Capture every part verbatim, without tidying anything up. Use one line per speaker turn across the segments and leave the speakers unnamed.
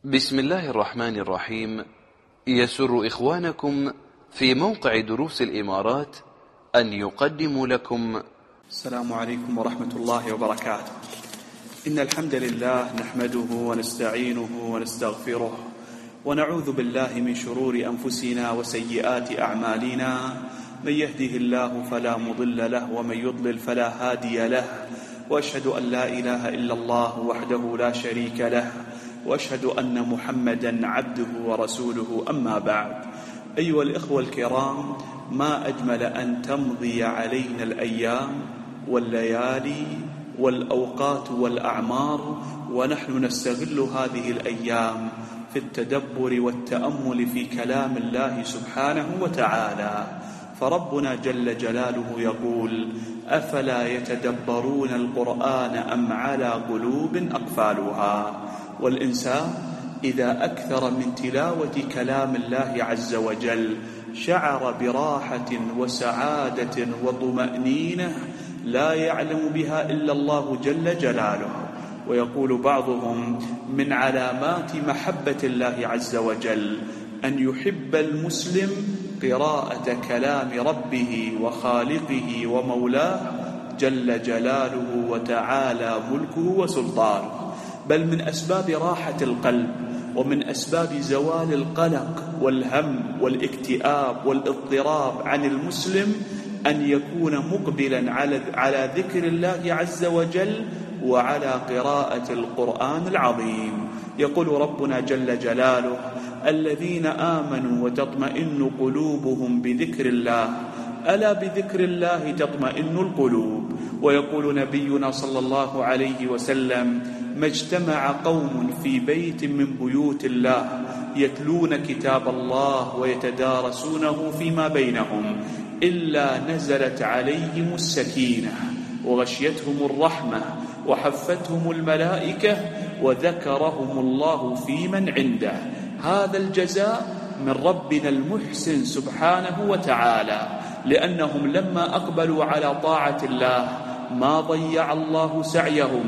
بسم الله الرحمن الرحيم. يسر إخوانكم في موقع دروس الإمارات أن يقدموا لكم
السلام عليكم ورحمة الله وبركاته. إن الحمد لله نحمده ونستعينه ونستغفره ونعوذ بالله من شرور أنفسنا وسيئات أعمالنا، من يهده الله فلا مضل له ومن يضلل فلا هادي له، وأشهد أن لا إله إلا الله وحده لا شريك له، وأشهد أن محمدا عبده ورسوله. أما بعد، أيها الإخوة الكرام، ما أجمل أن تمضي علينا الأيام والليالي والأوقات والأعمار ونحن نستغل هذه الأيام في التدبر والتأمل في كلام الله سبحانه وتعالى. فربنا جل جلاله يقول: أفلا يتدبرون القرآن أم على قلوب أقفالها؟ والإنسان إذا أكثر من تلاوة كلام الله عز وجل شعر براحة وسعادة وطمأنينة لا يعلم بها إلا الله جل جلاله. ويقول بعضهم: من علامات محبة الله عز وجل أن يحب المسلم قراءة كلام ربه وخالقه ومولاه جل جلاله وتعالى ملكه وسلطانه. بل من أسباب راحة القلب ومن أسباب زوال القلق والهم والاكتئاب والاضطراب عن المسلم أن يكون مقبلا على على ذكر الله عز وجل وعلى قراءة القرآن العظيم. يقول ربنا جل جلاله: الذين آمنوا وتطمئن قلوبهم بذكر الله، ألا بذكر الله تطمئن القلوب. ويقول نبينا صلى الله عليه وسلم: ما اجتمع قوم في بيت من بيوت الله يتلون كتاب الله ويتدارسونه فيما بينهم إلا نزلت عليهم السكينة وغشيتهم الرحمة وحفتهم الملائكة وذكرهم الله في من عنده. هذا الجزاء من ربنا المحسن سبحانه وتعالى، لأنهم لما أقبلوا على طاعة الله ما ضيع الله سعيهم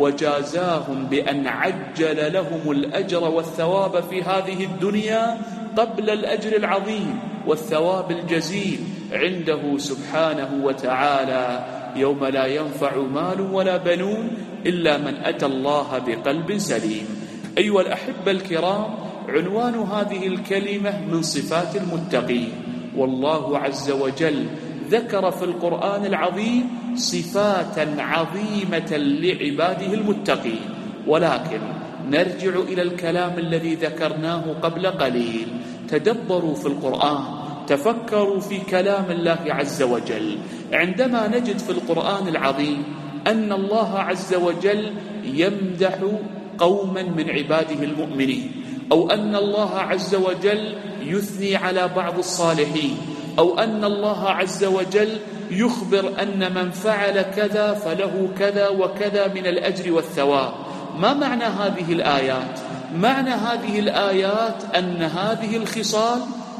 وجازاهم بأن عجل لهم الأجر والثواب في هذه الدنيا قبل الأجر العظيم والثواب الجزيل عنده سبحانه وتعالى يوم لا ينفع مال ولا بنون إلا من أتى الله بقلب سليم. أيها الأحبة الكرام، عنوان هذه الكلمة من صفات المتقين. والله عز وجل ذكر في القرآن العظيم صفات عظيمة لعباده المتقين، ولكن نرجع إلى الكلام الذي ذكرناه قبل قليل. تدبروا في القرآن، تفكروا في كلام الله عز وجل. عندما نجد في القرآن العظيم أن الله عز وجل يمدح قوما من عباده المؤمنين، أو أن الله عز وجل يثني على بعض الصالحين، أو أن الله عز وجل يخبر أن من فعل كذا فله كذا وكذا من الأجر والثواب، ما معنى هذه الآيات؟ معنى هذه الآيات أن هذه الخصال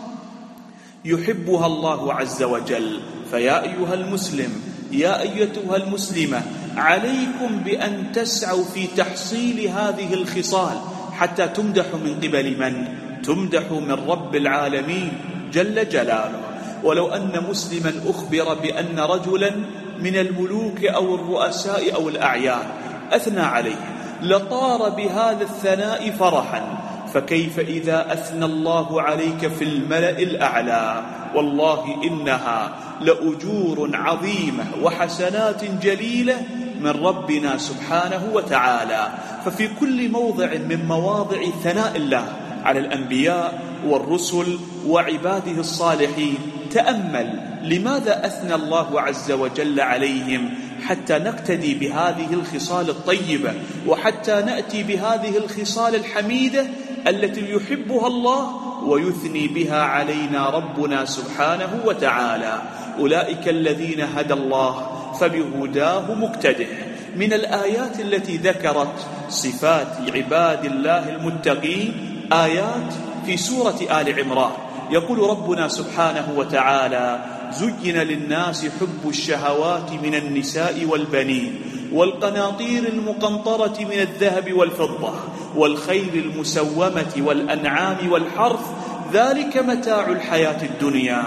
يحبها الله عز وجل. فيا أيها المسلم، يا أيتها المسلمة، عليكم بأن تسعوا في تحصيل هذه الخصال حتى تمدح من قبل من؟ تمدح من رب العالمين جل جلاله. ولو أن مسلما أخبر بأن رجلا من الملوك أو الرؤساء أو الأعيان أثنى عليه لطار بهذا الثناء فرحا، فكيف إذا أثنى الله عليك في الملأ الأعلى؟ والله إنها لأجور عظيمة وحسنات جليلة من ربنا سبحانه وتعالى. ففي كل موضع من مواضع ثناء الله على الأنبياء والرسل وعباده الصالحين تأمل لماذا أثنى الله عز وجل عليهم، حتى نقتدي بهذه الخصال الطيبة وحتى نأتي بهذه الخصال الحميدة التي يحبها الله ويثني بها علينا ربنا سبحانه وتعالى. أولئك الذين هدى الله فبهداه مقتده. من الآيات التي ذكرت صفات عباد الله المتقين آيات في سورة آل عمران. يقول ربنا سبحانه وتعالى: زين للناس حب الشهوات من النساء والبنين والقناطير المقنطرة من الذهب والفضة والخيل المسومة والأنعام والحرث ذلك متاع الحياة الدنيا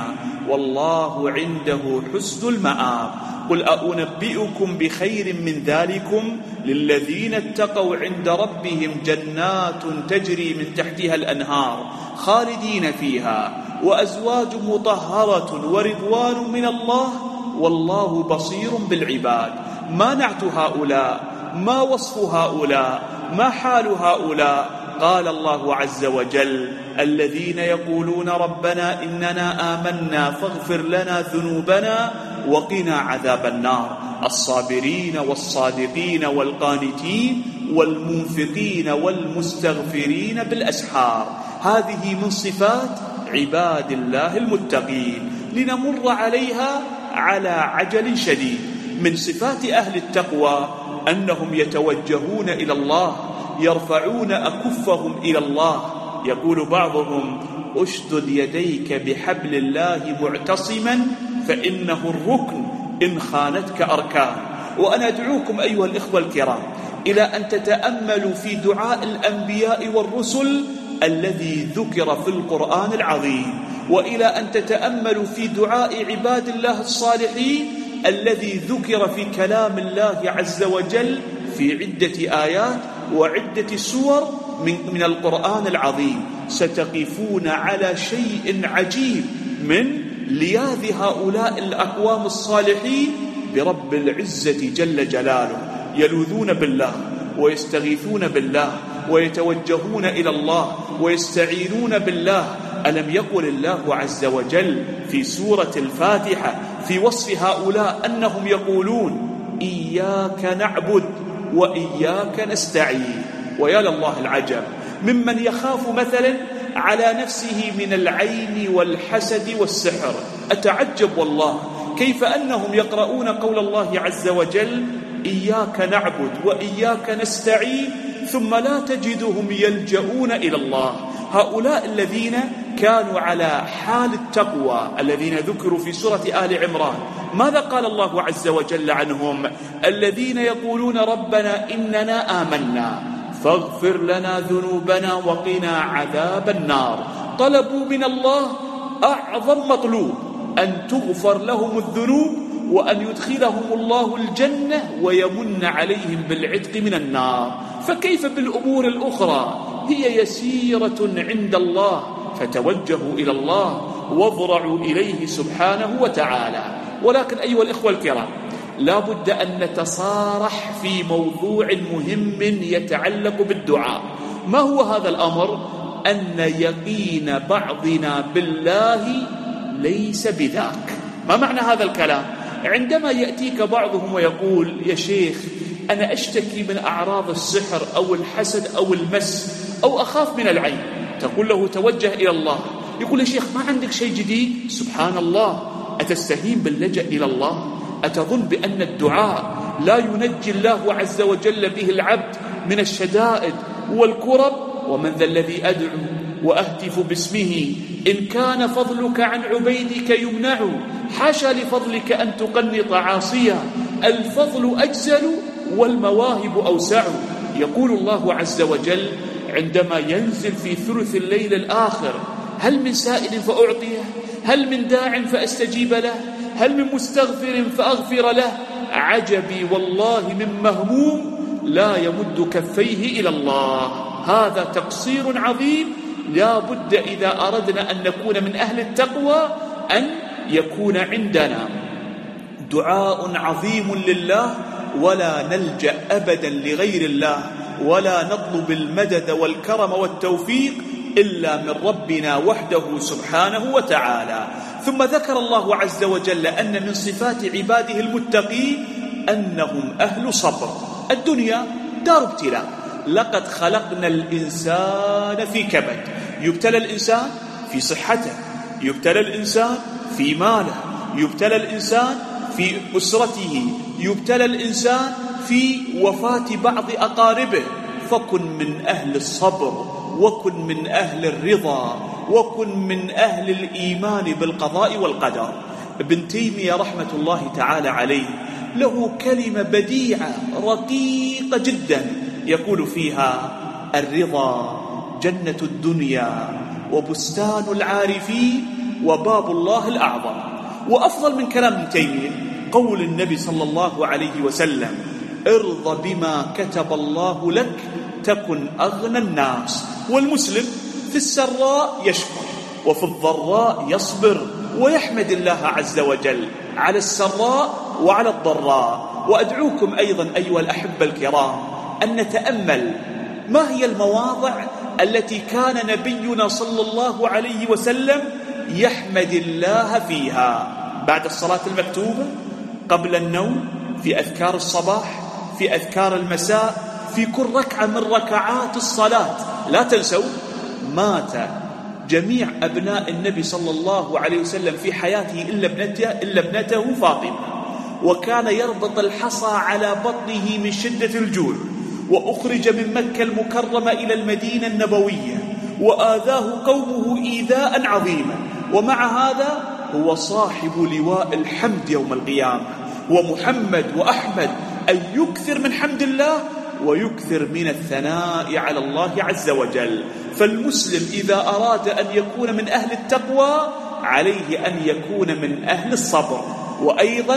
والله عنده حسن المآب. قل أنبئكم بخير من ذلكم للذين اتقوا عند ربهم جنات تجري من تحتها الأنهار خالدين فيها وأزواج مطهرة ورضوان من الله والله بصير بالعباد. ما نعت هؤلاء؟ ما وصف هؤلاء؟ ما حال هؤلاء؟ قال الله عز وجل الذين يقولون ربنا إننا آمنا فاغفر لنا ذنوبنا وقنا عذاب النار الصابرين والصادقين والقانتين والمنفقين والمستغفرين بالأسحار. هذه من صفات عباد الله المتقين لنمر عليها على عجل شديد. من صفات أهل التقوى أنهم يتوجهون إلى الله يرفعون أكفهم إلى الله. يقول بعضهم أشدد يديك بحبل الله معتصما فإنه الركن إن خانتك أركان. وأنا أدعوكم أيها الإخوة الكرام إلى أن تتأملوا في دعاء الأنبياء والرسل الذي ذكر في القرآن العظيم، وإلى أن تتأملوا في دعاء عباد الله الصالحين الذي ذكر في كلام الله عز وجل في عدة آيات وعدة سور من, من القرآن العظيم. ستقفون على شيء عجيب من لياذ هؤلاء الأقوام الصالحين برب العزة جل جلاله، يلوذون بالله ويستغيثون بالله ويتوجهون إلى الله ويستعينون بالله. ألم يقل الله عز وجل في سورة الفاتحة في وصف هؤلاء أنهم يقولون إياك نعبد وإياك نستعين؟ ويا لله العجب ممن يخاف مثلا على نفسه من العين والحسد والسحر. أتعجب والله كيف أنهم يقرؤون قول الله عز وجل إياك نعبد وإياك نستعين ثم لا تجدهم يلجؤون إلى الله. هؤلاء الذين كانوا على حال التقوى الذين ذكروا في سورة آل عمران، ماذا قال الله عز وجل عنهم؟ الذين يقولون ربنا إننا آمنا فاغفر لنا ذنوبنا وقنا عذاب النار. طلبوا من الله أعظم مطلوب أن تغفر لهم الذنوب وأن يدخلهم الله الجنة ويمن عليهم بالعتق من النار. فكيف بالأمور الأخرى؟ هي يسيرة عند الله، فتوجهوا إلى الله واضرعوا إليه سبحانه وتعالى. ولكن أيها الإخوة الكرام لا بد أن نتصارح في موضوع مهم يتعلق بالدعاء. ما هو هذا الأمر؟ أن يقين بعضنا بالله ليس بذاك. ما معنى هذا الكلام؟ عندما يأتيك بعضهم ويقول يا شيخ أنا أشتكي من أعراض السحر أو الحسد أو المس أو أخاف من العين، تقول له توجه إلى الله. يقول يا شيخ ما عندك شيء جديد؟ سبحان الله، أتستهين باللجأ إلى الله؟ أتظن بأن الدعاء لا ينجي الله عز وجل به العبد من الشدائد والكرب؟ ومن ذا الذي أدعو وأهتف باسمه إن كان فضلك عن عبيدك يمنع، حاشا لفضلك أن تقنط عاصيا، الفضل أجزل والمواهب أوسع. يقول الله عز وجل عندما ينزل في ثلث الليل الآخر هل من سائل فأعطيه؟ هل من داع فأستجيب له؟ هل من مستغفر فأغفر له؟ عجبي والله من مهموم لا يمد كفيه إلى الله. هذا تقصير عظيم. لا بد إذا أردنا أن نكون من أهل التقوى أن يكون عندنا دعاء عظيم لله، ولا نلجأ أبدا لغير الله، ولا نطلب المدد والكرم والتوفيق إلا من ربنا وحده سبحانه وتعالى. ثم ذكر الله عز وجل أن من صفات عباده المتقين أنهم أهل صبر. الدنيا دار ابتلاء، لقد خلقنا الإنسان في كبد. يبتلى الإنسان في صحته، يبتلى الإنسان في ماله، يبتلى الإنسان في أسرته، يبتلى الإنسان في وفاة بعض أقاربه. فكن من أهل الصبر، وكن من أهل الرضا، وكن من أهل الإيمان بالقضاء والقدر. ابن تيمية رحمة الله تعالى عليه له كلمة بديعة رقيقة جدا يقول فيها: الرضا جنة الدنيا وبستان العارفين وباب الله الأعظم. وأفضل من كلام ابن تيمية قول النبي صلى الله عليه وسلم: ارض بما كتب الله لك تكن أغنى الناس. والمسلم في السراء يشكر وفي الضراء يصبر ويحمد الله عز وجل على السراء وعلى الضراء. وأدعوكم أيضا أيها الأحبة الكرام أن نتأمل ما هي المواضع التي كان نبينا صلى الله عليه وسلم يحمد الله فيها: بعد الصلاة المكتوبة، قبل النوم، في أذكار الصباح، في أذكار المساء، في كل ركعة من ركعات الصلاة. لا تنسوا مات جميع أبناء النبي صلى الله عليه وسلم في حياته إلا ابنته, إلا ابنته فاطمة، وكان يربط الحصى على بطنه من شدة الجوع، وأخرج من مكة المكرمة إلى المدينة النبوية، وآذاه قومه إيذاء عظيما، ومع هذا هو صاحب لواء الحمد يوم القيامة. ومحمد وأحمد أن يكثر من حمد الله ويكثر من الثناء على الله عز وجل. فالمسلم إذا أراد أن يكون من أهل التقوى عليه أن يكون من أهل الصبر. وأيضا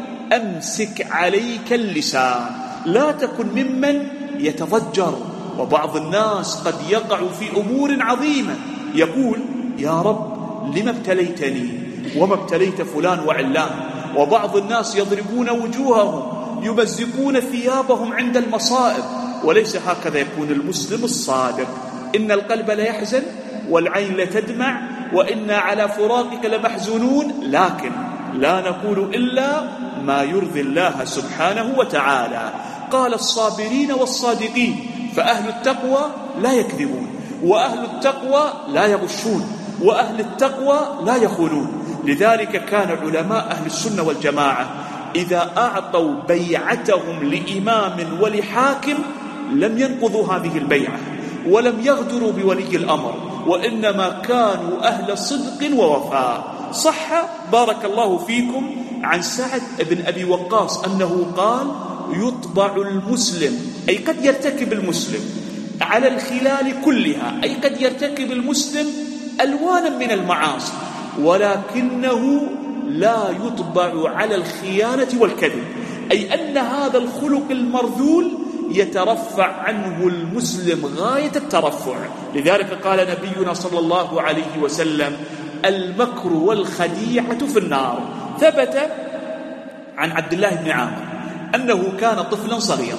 أمسك عليك اللسان، لا تكن ممن يتضجر. وبعض الناس قد يقع في أمور عظيمة يقول: يا رب لما ابتليتني وما ابتليت فلان وعلان. وبعض الناس يضربون وجوههم، يمزقون ثيابهم عند المصائب. وليس هكذا يكون المسلم الصادق. إن القلب لا يحزن والعين لا تدمع وإنا على فراقك لمحزونون، لكن لا نقول إلا ما يرضي الله سبحانه وتعالى. قال: الصابرين والصادقين. فأهل التقوى لا يكذبون، وأهل التقوى لا يغشون، وأهل التقوى لا يخونون. لذلك كان علماء أهل السنة والجماعة إذا أعطوا بيعتهم لإمام ولحاكم لم ينقضوا هذه البيعة ولم يغدروا بولي الأمر، وإنما كانوا أهل صدق ووفاء. صح بارك الله فيكم عن سعد بن أبي وقاص أنه قال: يطبع المسلم، أي قد يرتكب المسلم، على الخلال كلها، أي قد يرتكب المسلم ألوانا من المعاصي، ولكنه لا يطبع على الخيانة والكذب، أي أن هذا الخلق المرذول يترفع عنه المسلم غاية الترفع. لذلك قال نبينا صلى الله عليه وسلم: المكر والخديعة في النار. ثبت عن عبد الله بن عامر أنه كان طفلا صغيرا،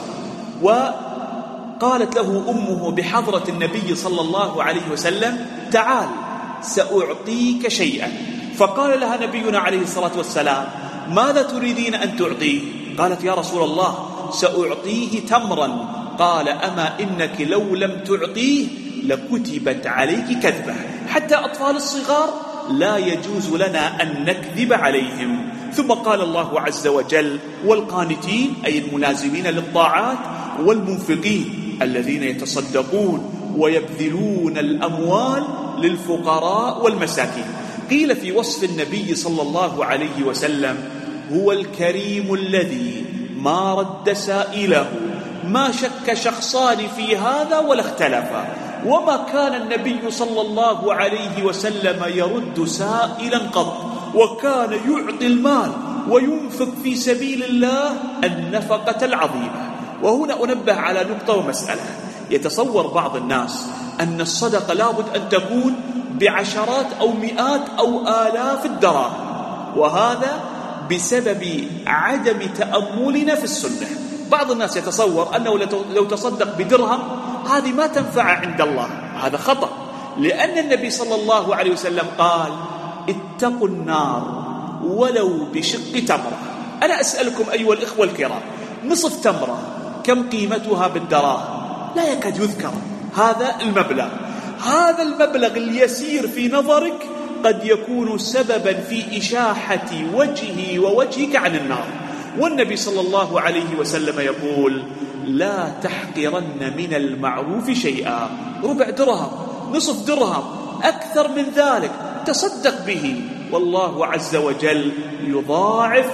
وقالت له أمه بحضرة النبي صلى الله عليه وسلم: تعال سأعطيك شيئا. فقال لها نبينا عليه الصلاة والسلام: ماذا تريدين أن تعطيه؟ قالت: يا رسول الله سأعطيه تمرا. قال: أما إنك لو لم تعطيه لكتبت عليك كذبة. حتى أطفال الصغار لا يجوز لنا أن نكذب عليهم. ثم قال الله عز وجل: والقانتين، أي الملازمين للطاعات، والمنفقين الذين يتصدقون ويبذلون الأموال للفقراء والمساكين. قيل في وصف النبي صلى الله عليه وسلم: هو الكريم الذي ما رد سائله، ما شك شخصان في هذا ولا اختلفا. وما كان النبي صلى الله عليه وسلم يرد سائلا قط، وكان يعطي المال وينفق في سبيل الله النفقة العظيمة. وهنا أنبه على نقطة ومسألة. يتصور بعض الناس أن الصدقة لابد أن تكون بعشرات أو مئات أو آلاف الدراهم، وهذا بسبب عدم تأملنا في السنة. بعض الناس يتصور أنه لو تصدق بدرهم هذه ما تنفع عند الله. هذا خطأ، لأن النبي صلى الله عليه وسلم قال: اتقوا النار ولو بشق تمرة. أنا أسألكم أيها الإخوة الكرام، نصف تمرة كم قيمتها بالدراهم؟ لا يكاد يذكر هذا المبلغ. هذا المبلغ اليسير في نظرك قد يكون سببا في إشاحة وجهي ووجهك عن النار. والنبي صلى الله عليه وسلم يقول: لا تحقرن من المعروف شيئا. ربع درهم، نصف درهم، أكثر من ذلك تصدق به، والله عز وجل يضاعف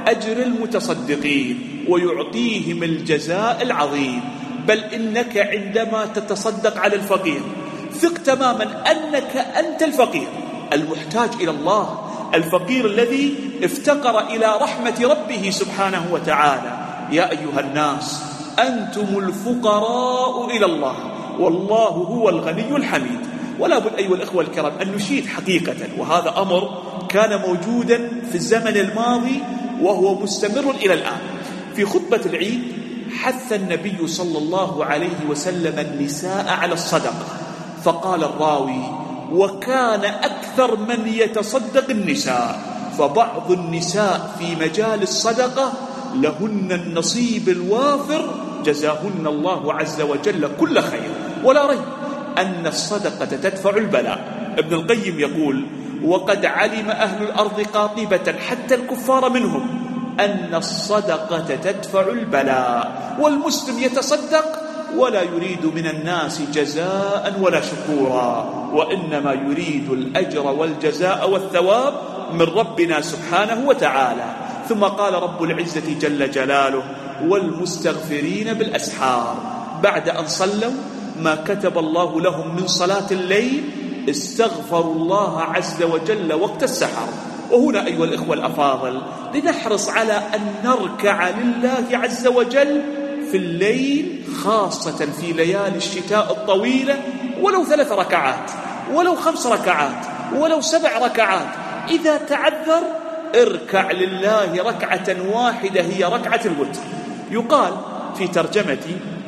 أجر المتصدقين ويعطيهم الجزاء العظيم. بل إنك عندما تتصدق على الفقير ثق تماما أنك أنت الفقير المحتاج إلى الله، الفقير الذي افتقر إلى رحمة ربه سبحانه وتعالى. يا أيها الناس أنتم الفقراء إلى الله والله هو الغني الحميد. ولا بد أيها الأخوة الكرام أن نشيد حقيقة، وهذا أمر كان موجودا في الزمن الماضي وهو مستمر إلى الآن. في خطبة العيد حث النبي صلى الله عليه وسلم النساء على الصدقة، فقال الراوي: وكان أكثر من يتصدق النساء، فبعض النساء في مجال الصدقة لهن النصيب الوافر جزاهن الله عز وجل كل خير. ولا ريب أن الصدقة تدفع البلاء. ابن القيم يقول: وقد علم أهل الأرض قاطبة حتى الكفار منهم أن الصدقة تدفع البلاء. والمسلم يتصدق ولا يريد من الناس جزاء ولا شكورا، وإنما يريد الأجر والجزاء والثواب من ربنا سبحانه وتعالى. ثم قال رب العزة جل جلاله: والمستغفرين بالأسحار. بعد أن صلوا ما كتب الله لهم من صلاة الليل استغفروا الله عز وجل وقت السحر. وهنا أيها الإخوة الأفاضل لنحرص على أن نركع لله عز وجل في الليل، خاصة في ليالي الشتاء الطويلة، ولو ثلاث ركعات ولو خمس ركعات ولو سبع ركعات. إذا تعذر اركع لله ركعة واحدة هي ركعة الوتر. يقال في ترجمة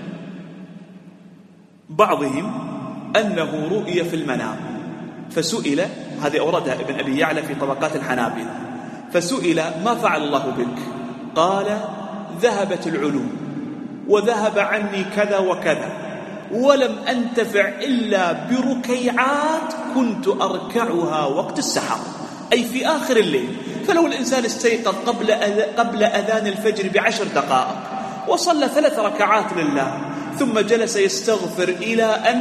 بعضهم أنه رؤي في المنام فسئل، هذه أوردها ابن أبي يعلى في طبقات الحنابلة، فسئل: ما فعل الله بك؟ قال: ذهبت العلوم وذهب عني كذا وكذا ولم أنتفع إلا بركيعات كنت أركعها وقت السحر، أي في آخر الليل. فلو الإنسان استيقظ قبل قبل أذان الفجر بعشر دقائق وصلى ثلاث ركعات لله ثم جلس يستغفر إلى أن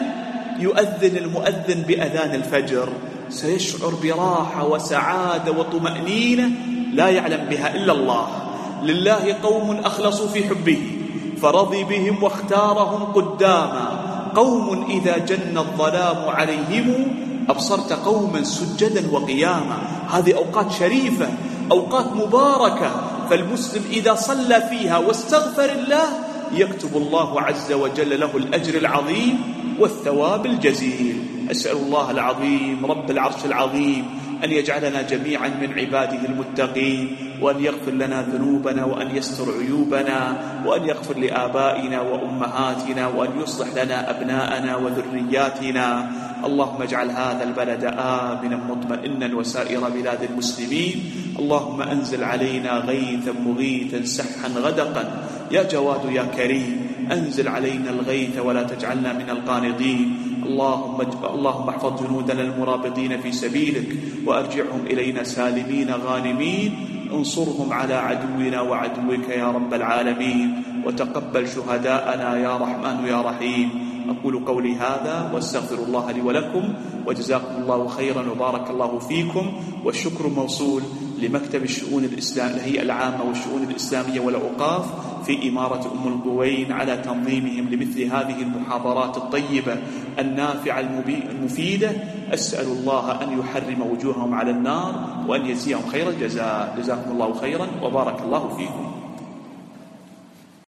يؤذن المؤذن بأذان الفجر سيشعر براحة وسعادة وطمأنينة لا يعلم بها إلا الله. لله قوم أخلصوا في حبه فرضي بهم واختارهم قداما، قوم إذا جن الظلام عليهم أبصرت قوما سجدا وقياما. هذه أوقات شريفة، أوقات مباركة، فالمسلم إذا صلى فيها واستغفر الله يكتب الله عز وجل له الأجر العظيم والثواب الجزيل. أسأل الله العظيم رب العرش العظيم أن يجعلنا جميعا من عباده المتقين، وأن يغفر لنا ذنوبنا، وأن يستر عيوبنا، وأن يغفر لآبائنا وأمهاتنا، وأن يصلح لنا أبناءنا وذرياتنا. اللهم اجعل هذا البلد آمنا مطمئنا وسائر بلاد المسلمين. اللهم أنزل علينا غيثا مغيثا سحا غدقا يا جواد يا كريم، أنزل علينا الغيث ولا تجعلنا من القانطين. اللهم اللهم احفظ جنودنا المرابطين في سبيلك وأرجعهم إلينا سالمين غانمين، انصرهم على عدونا وعدوك يا رب العالمين، وتقبل شهداءنا يا رحمن يا رحيم. أقول قولي هذا واستغفر الله لي ولكم، وجزاكم الله خيرا وبارك الله فيكم. والشكر موصول لمكتب الشؤون الإسلامية الهيئة العامة والشؤون الإسلامية والأوقاف في إمارة أم القوين على تنظيمهم لمثل هذه المحاضرات الطيبة النافعة المفيدة. أسأل الله أن يحرم وجوههم على النار وأن يجزيهم خير الجزاء. جزاكم الله خيرا وبارك الله فيكم.